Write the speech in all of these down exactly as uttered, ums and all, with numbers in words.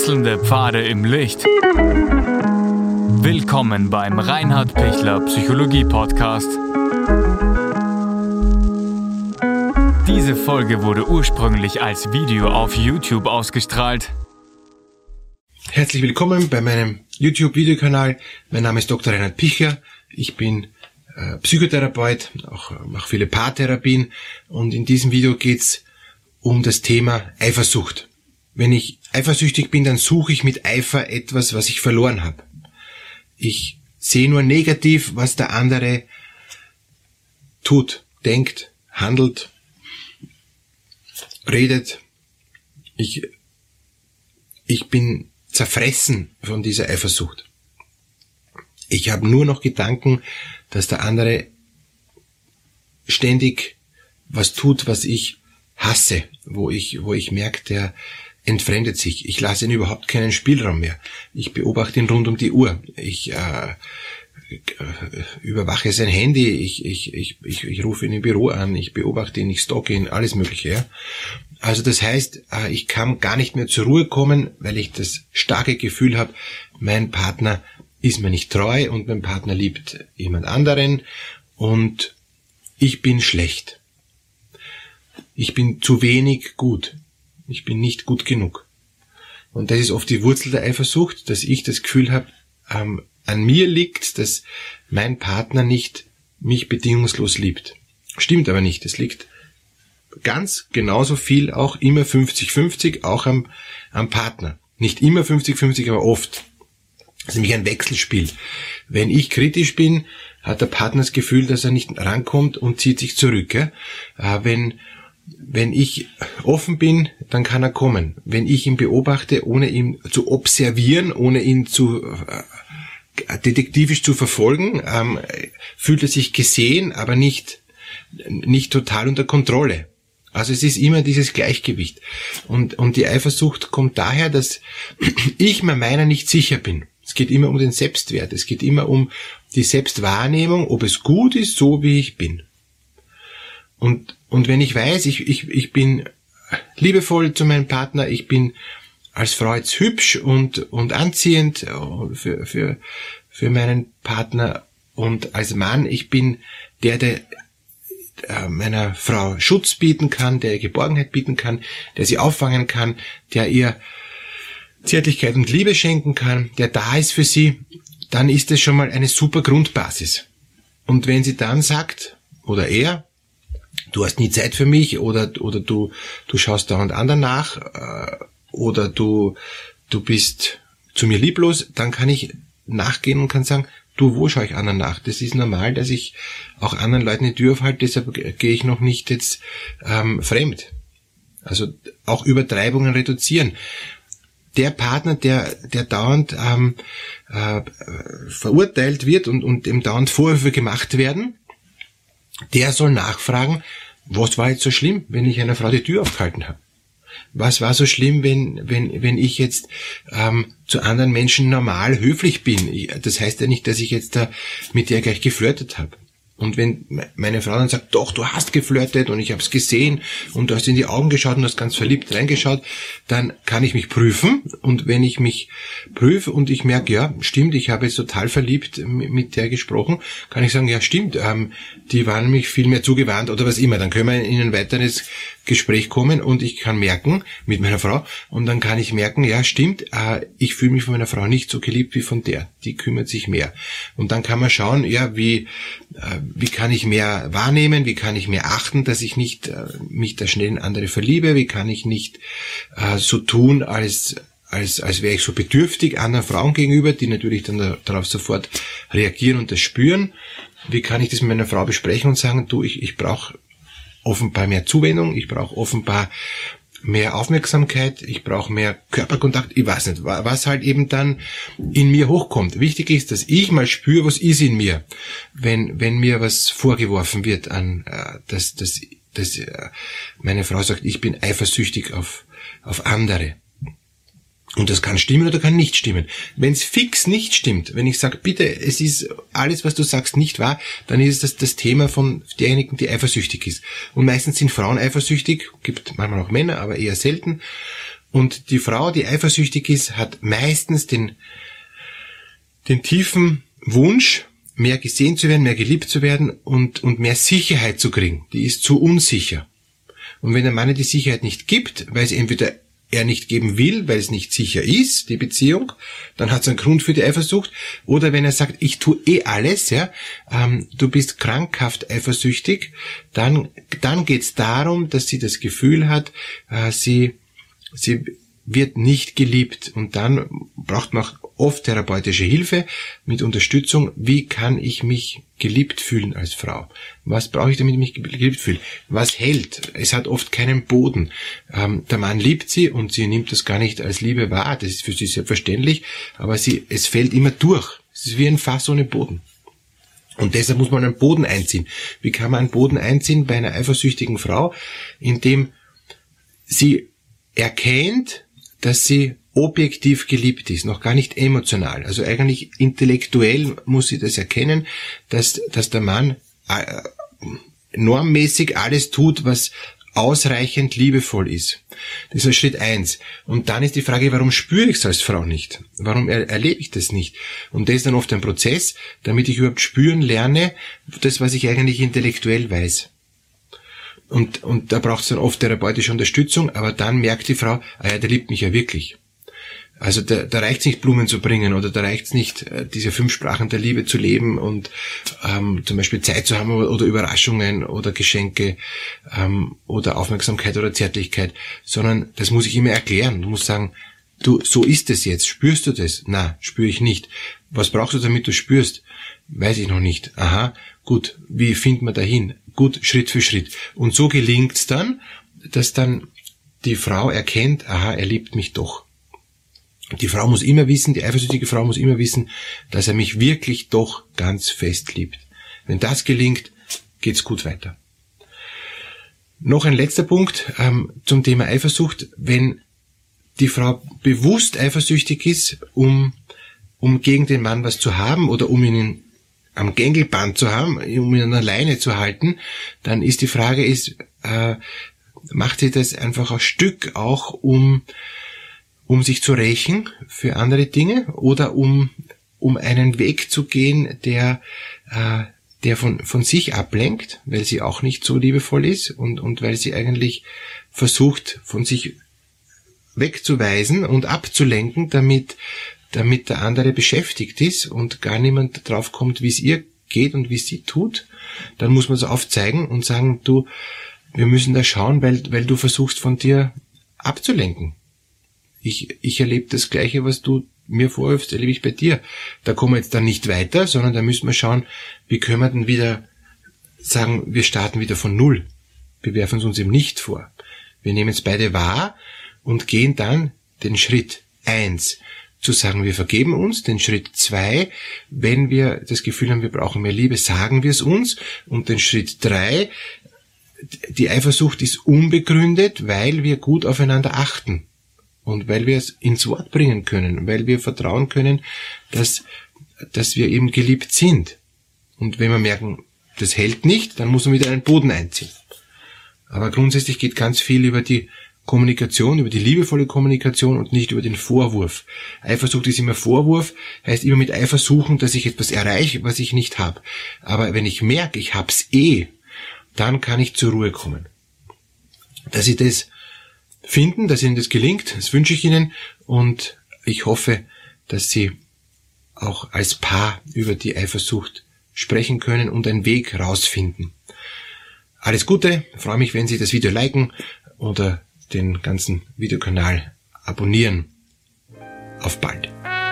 Wechselnde Pfade im Licht. Willkommen beim Reinhard Pichler Psychologie Podcast. Diese Folge wurde ursprünglich als Video auf YouTube ausgestrahlt. Herzlich willkommen bei meinem YouTube-Videokanal. Mein Name ist Doktor Reinhard Pichler. Ich bin äh, Psychotherapeut, auch mache viele Paartherapien, und in diesem Video geht's um das Thema Eifersucht. Wenn ich eifersüchtig bin, dann suche ich mit Eifer etwas, was ich verloren habe. Ich sehe nur negativ, was der andere tut, denkt, handelt, redet. Ich, ich bin zerfressen von dieser Eifersucht. Ich habe nur noch Gedanken, dass der andere ständig was tut, was ich hasse, wo ich, wo ich merke, der entfremdet sich. Ich lasse ihn überhaupt keinen Spielraum mehr. Ich beobachte ihn rund um die Uhr. Ich äh, überwache sein Handy. Ich, ich, ich, ich, ich rufe ihn im Büro an. Ich beobachte ihn, ich stalke ihn, alles Mögliche. Ja? Also das heißt, äh, ich kann gar nicht mehr zur Ruhe kommen, weil ich das starke Gefühl habe, mein Partner ist mir nicht treu und mein Partner liebt jemand anderen und ich bin schlecht. Ich bin zu wenig gut. Ich bin nicht gut genug. Und das ist oft die Wurzel der Eifersucht, dass ich das Gefühl habe, ähm, an mir liegt, dass mein Partner nicht mich bedingungslos liebt. Stimmt aber nicht. Es liegt ganz genauso viel auch immer fünfzig fünfzig, auch am, am Partner. Nicht immer fünfzig fünfzig, aber oft. Das ist nämlich ein Wechselspiel. Wenn ich kritisch bin, hat der Partner das Gefühl, dass er nicht rankommt und zieht sich zurück. Ja? Äh, wenn Wenn ich offen bin, dann kann er kommen. Wenn ich ihn beobachte, ohne ihn zu observieren, ohne ihn zu äh, detektivisch zu verfolgen, ähm, fühlt er sich gesehen, aber nicht nicht total unter Kontrolle. Also es ist immer dieses Gleichgewicht. Und und die Eifersucht kommt daher, dass ich mir meiner nicht sicher bin. Es geht immer um den Selbstwert. Es geht immer um die Selbstwahrnehmung, ob es gut ist, so wie ich bin. Und, und wenn ich weiß, ich, ich, ich bin liebevoll zu meinem Partner, ich bin als Frau jetzt hübsch und, und anziehend für, für, für meinen Partner, und als Mann, ich bin der, der meiner Frau Schutz bieten kann, der ihr Geborgenheit bieten kann, der sie auffangen kann, der ihr Zärtlichkeit und Liebe schenken kann, der da ist für sie, dann ist das schon mal eine super Grundbasis. Und wenn sie dann sagt, oder er, du hast nie Zeit für mich, oder oder du du schaust dauernd anderen nach, äh, oder du du bist zu mir lieblos, dann kann ich nachgehen und kann sagen, du, wo schaue ich anderen nach? Das ist normal, dass ich auch anderen Leuten die Tür aufhalte, deshalb gehe ich noch nicht jetzt ähm, fremd. Also auch Übertreibungen reduzieren. Der Partner, der der dauernd ähm, äh, verurteilt wird und und dem dauernd Vorwürfe gemacht werden, der soll nachfragen, was war jetzt so schlimm, wenn ich einer Frau die Tür aufgehalten habe? Was war so schlimm, wenn wenn wenn ich jetzt ähm, zu anderen Menschen normal höflich bin? Ich, das heißt ja nicht, dass ich jetzt da mit der gleich geflirtet habe. Und wenn meine Frau dann sagt, doch, du hast geflirtet und ich habe es gesehen und du hast in die Augen geschaut und hast ganz verliebt reingeschaut, dann kann ich mich prüfen. Und wenn ich mich prüfe und ich merke, ja, stimmt, ich habe jetzt total verliebt mit der gesprochen, kann ich sagen, ja, stimmt, ähm, die waren mich viel mehr zugewandt oder was immer. Dann können wir in ein weiteres Gespräch kommen und ich kann merken, mit meiner Frau, und dann kann ich merken, ja, stimmt, äh, ich fühle mich von meiner Frau nicht so geliebt wie von der. Die kümmert sich mehr. Und dann kann man schauen, ja, wie äh, wie kann ich mehr wahrnehmen, wie kann ich mehr achten, dass ich nicht äh, mich da schnell in andere verliebe, wie kann ich nicht äh, so tun, als als als wäre ich so bedürftig anderen Frauen gegenüber, die natürlich dann da, darauf sofort reagieren und das spüren. Wie kann ich das mit meiner Frau besprechen und sagen, du, ich ich brauche offenbar mehr Zuwendung, ich brauche offenbar mehr Aufmerksamkeit, ich brauche mehr Körperkontakt, ich weiß nicht, was halt eben dann in mir hochkommt. Wichtig ist, dass ich mal spüre, was ist in mir, wenn wenn mir was vorgeworfen wird, an äh, dass dass dass äh, meine Frau sagt, ich bin eifersüchtig auf auf andere. Und das kann stimmen oder kann nicht stimmen. Wenn es fix nicht stimmt, wenn ich sage, bitte, es ist alles, was du sagst, nicht wahr, dann ist das das Thema von derjenigen, die eifersüchtig ist. Und meistens sind Frauen eifersüchtig, gibt manchmal auch Männer, aber eher selten. Und die Frau, die eifersüchtig ist, hat meistens den, den tiefen Wunsch, mehr gesehen zu werden, mehr geliebt zu werden und, und mehr Sicherheit zu kriegen. Die ist zu unsicher. Und wenn der Mann die Sicherheit nicht gibt, weil es entweder er nicht geben will, weil es nicht sicher ist, die Beziehung, dann hat es einen Grund für die Eifersucht. Oder wenn er sagt, ich tue eh alles, ja, ähm, du bist krankhaft eifersüchtig, dann, dann geht es darum, dass sie das Gefühl hat, äh, sie, sie wird nicht geliebt. Und dann braucht man auch oft therapeutische Hilfe mit Unterstützung. Wie kann ich mich geliebt fühlen als Frau? Was brauche ich, damit ich mich geliebt fühle? Was hält? Es hat oft keinen Boden. Ähm, der Mann liebt sie und sie nimmt das gar nicht als Liebe wahr. Das ist für sie selbstverständlich, aber sie, es fällt immer durch. Es ist wie ein Fass ohne Boden. Und deshalb muss man einen Boden einziehen. Wie kann man einen Boden einziehen bei einer eifersüchtigen Frau? Indem sie erkennt, dass sie objektiv geliebt ist, noch gar nicht emotional. Also eigentlich intellektuell muss sie das erkennen, dass, dass der Mann äh, normmäßig alles tut, was ausreichend liebevoll ist. Das ist Schritt eins. Und dann ist die Frage, warum spüre ich es als Frau nicht? Warum er, erlebe ich das nicht? Und das ist dann oft ein Prozess, damit ich überhaupt spüren lerne, das, was ich eigentlich intellektuell weiß. Und, und da braucht es dann oft therapeutische Unterstützung, aber dann merkt die Frau, ah ja, der liebt mich ja wirklich. Also da, da reicht es nicht, Blumen zu bringen oder da reicht es nicht, diese fünf Sprachen der Liebe zu leben und ähm, zum Beispiel Zeit zu haben oder, oder Überraschungen oder Geschenke ähm, oder Aufmerksamkeit oder Zärtlichkeit, sondern das muss ich immer erklären. Du musst sagen, du, so ist es jetzt. Spürst du das? Na, spüre ich nicht. Was brauchst du, damit du spürst? Weiß ich noch nicht. Aha, gut. Wie findet man dahin? Gut, Schritt für Schritt. Und so gelingt's dann, dass dann die Frau erkennt, aha, er liebt mich doch. Die Frau muss immer wissen, die eifersüchtige Frau muss immer wissen, dass er mich wirklich doch ganz fest liebt. Wenn das gelingt, geht's gut weiter. Noch ein letzter Punkt ähm, zum Thema Eifersucht. Wenn die Frau bewusst eifersüchtig ist, um, um gegen den Mann was zu haben oder um ihn am Gängelband zu haben, um ihn an der Leine zu halten, dann ist die Frage, ist, äh, macht sie das einfach ein Stück auch, um um sich zu rächen für andere Dinge oder um um einen Weg zu gehen, der äh, der von von sich ablenkt, weil sie auch nicht so liebevoll ist und und weil sie eigentlich versucht, von sich wegzuweisen und abzulenken, damit damit der andere beschäftigt ist und gar niemand drauf kommt, wie es ihr geht und wie es sie tut. Dann muss man es aufzeigen und sagen, du, wir müssen da schauen, weil weil du versuchst, von dir abzulenken. Ich, ich erlebe das Gleiche, was du mir vorwirfst, erlebe ich bei dir. Da kommen wir jetzt dann nicht weiter, sondern da müssen wir schauen, wie können wir denn wieder sagen, wir starten wieder von Null. Wir werfen es uns eben nicht vor. Wir nehmen es beide wahr und gehen dann den Schritt eins, zu sagen, wir vergeben uns, den Schritt zwei, wenn wir das Gefühl haben, wir brauchen mehr Liebe, sagen wir es uns, und den Schritt drei, die Eifersucht ist unbegründet, weil wir gut aufeinander achten. Und weil wir es ins Wort bringen können, weil wir vertrauen können, dass, dass wir eben geliebt sind. Und wenn wir merken, das hält nicht, dann muss man wieder einen Boden einziehen. Aber grundsätzlich geht ganz viel über die Kommunikation, über die liebevolle Kommunikation und nicht über den Vorwurf. Eifersucht ist immer Vorwurf, heißt immer mit Eifer suchen, dass ich etwas erreiche, was ich nicht habe. Aber wenn ich merke, ich hab's eh, dann kann ich zur Ruhe kommen. Dass Sie das finden, dass Ihnen das gelingt, das wünsche ich Ihnen, und ich hoffe, dass Sie auch als Paar über die Eifersucht sprechen können und einen Weg rausfinden. Alles Gute, ich freue mich, wenn Sie das Video liken oder den ganzen Videokanal abonnieren. Auf bald.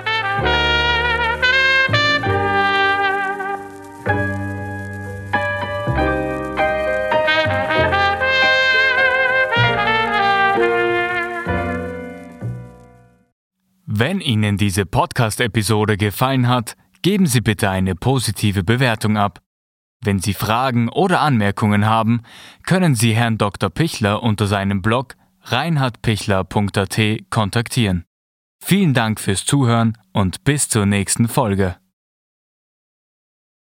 Wenn Ihnen diese Podcast-Episode gefallen hat, geben Sie bitte eine positive Bewertung ab. Wenn Sie Fragen oder Anmerkungen haben, können Sie Herrn Doktor Pichler unter seinem Blog reinhard pichler punkt a t kontaktieren. Vielen Dank fürs Zuhören und bis zur nächsten Folge.